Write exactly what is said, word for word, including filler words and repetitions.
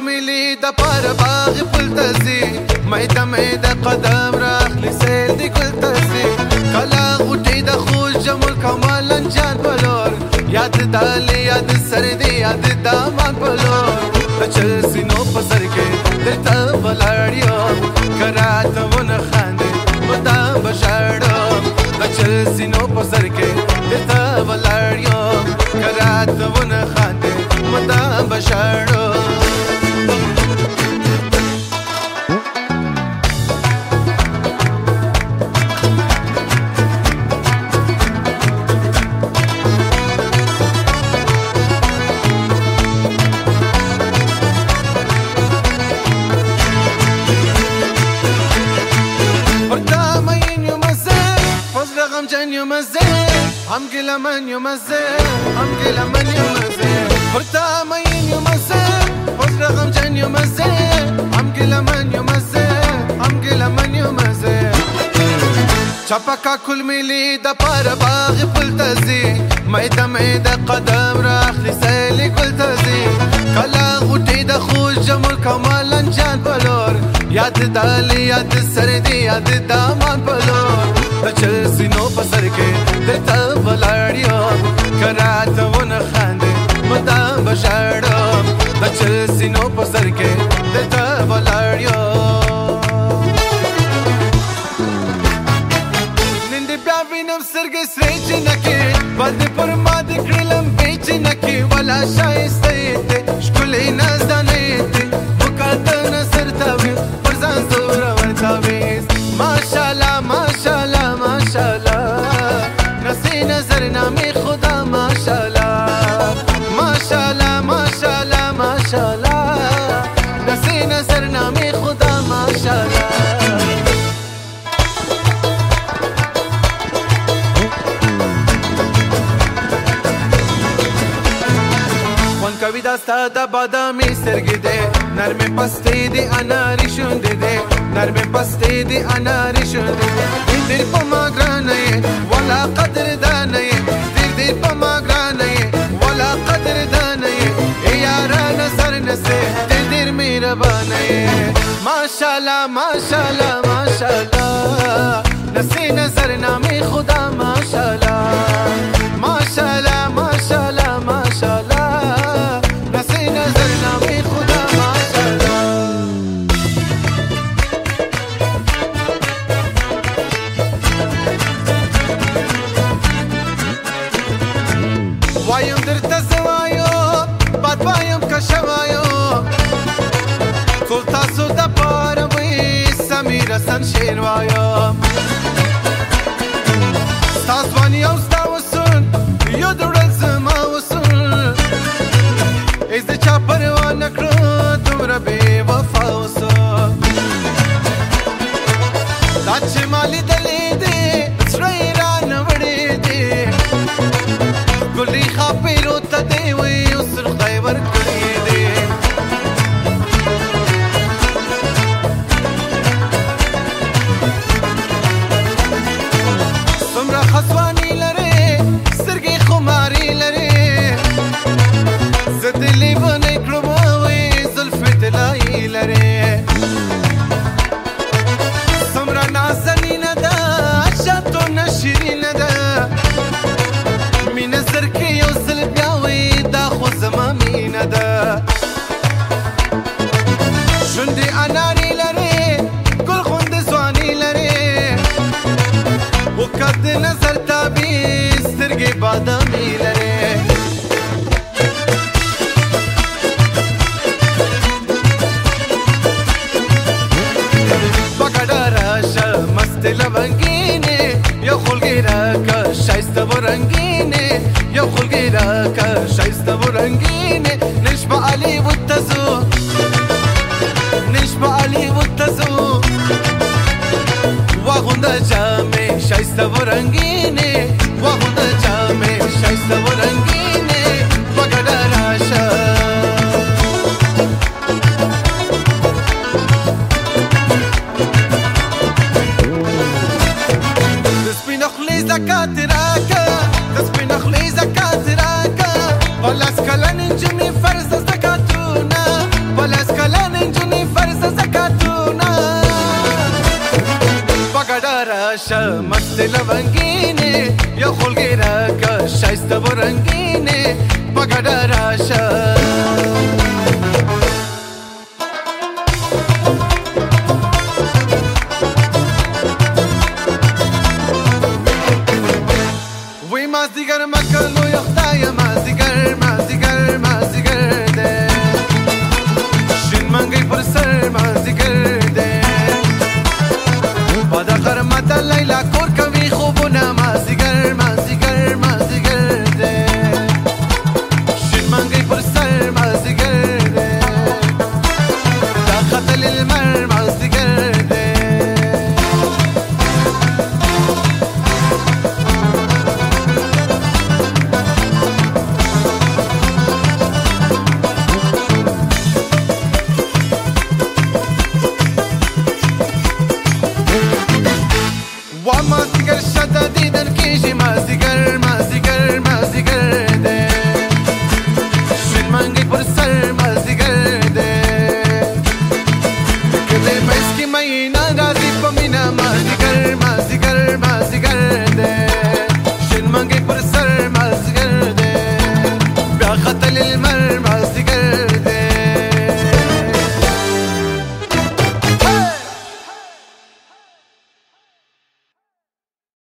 ملي د پر باغ پل تزي مېده مېده قدم راخلی سیل دی ګل تزي کلا غوټي د خوش جمل کمال انجان بلور یاد دالي یاد سر دی یاد دامان بلور د چل سينو په سر کې دلته ولاړیو کراته ون خاندې مدا بشاړو د چل سينو په سر کې دلته ولاړیو کراته ون خاندې مدا بشاړو هم گلا من یو مزه هم گلا من یو مزه پرتا مین یو مزه باز رقم جن یو مزه هم گلا من یو مزه هم گلا من یو مزه چپکا کل ملی د پر باغ پل تزي مېده مېده قدم راخلی سیل ګل تزي کلا غوټي د خوش جمل کمال انجان بلور یاد دالي یاد سر دی یاد دامان بلور د چل سينو په سر کې دلته ولاړیو کراته ون خاندې مدا بشاړو د چل سينو په سر کې دلته ولاړیو نن دې بیا وینم سرګې سرې جنکې باندې پر ما د کړلم بیچ نکې ولا شایسته ته ښکلې نازدانې ته وکاته نظر تاوي پر ځان زور ورتاوي ماشاءالله ماشاءالله ماشاءالله نسی نظر نامی خدا ماشاءالله ماشاءالله ماشاءالله ماشاءالله نسی نظر نامی خدا ماشاءالله خوان کوي داستا د بادامي سترګې دې نرمې پستې دې اناري شونډې دې نرمې پستې دې اناري شونډې دې ډېر په ما ګرانه یې ولا قدردانه یې ډېر ډېر په ما ګرانه یې ولا قدردانه یې ای یاره نظر نسې ډېر ډېر مهربانه یې ماشاءالله ماشاءالله ماشاءالله نسې نظر نامې خدا ماشاءالله ماشاءالله ماشاءالله ماشاءالله نسې نظر نامې خدا ماشاءالله وایم درته زوایو باد وایم که شوایو ټول تاسو د پاره وي سمیر حسن شعر وایم ستا ځواني او ستا وسون یو د وړل زما وسون هېڅ د چا پروا نه کړه دومره بې وفا وسون دا چې ما لیدلې دې زړه یې رانه وړې دې ګلې خاپېرو ته دې وي اوس خدای ورکړې دې څومره خسواني لرې سترګې خماري لرې زه دې لیونی کړم وې زلفې طلایي لرې څومره نازنینه ده شاتونه شیرینه ده مینه زر کې یو ځل بیا وې دا خو زما مینه ده شونډې اناري لرې ګل غوندې ځواني لرې وکړه د نظر تابع سترګې بادامي لرې بګډه راشه مستې لونګینې یو خلګې راکه ښایسته و رنګینې یو خلګې راکه ښایسته و رنګینې نن شپه هالیوډ ته ځو نن شپه هالیوډ ته ځو واغونده جامې ښایسته و رنګینې واغونده جامې ښایسته و رنګینې بګډه راشه د سپینو خولې زکات راکه د سپینو خولې زکات راکه په لاس کلن نجونې فرض زکاتونه په لاس راشا مست لونگینه یا خلقی رکا شایست برنگینه بگرد راشا وی مازدیگر مکلو یا خدای مازدیگر مازدیگر مازدیگر ده شین منگی پر سر مازدیگر ده بادا قرمت لیلا کور کوي خوبونه مازدیگر مازدیگر مازدیگر ده شین منگی پر سر مازدیگر ده دا قتل المر مازدیگر ده ومازدیگر شده دیدن کیشی مازدیگر مازدیگر مازدیگر ده شین منگی پر سر مازدیگر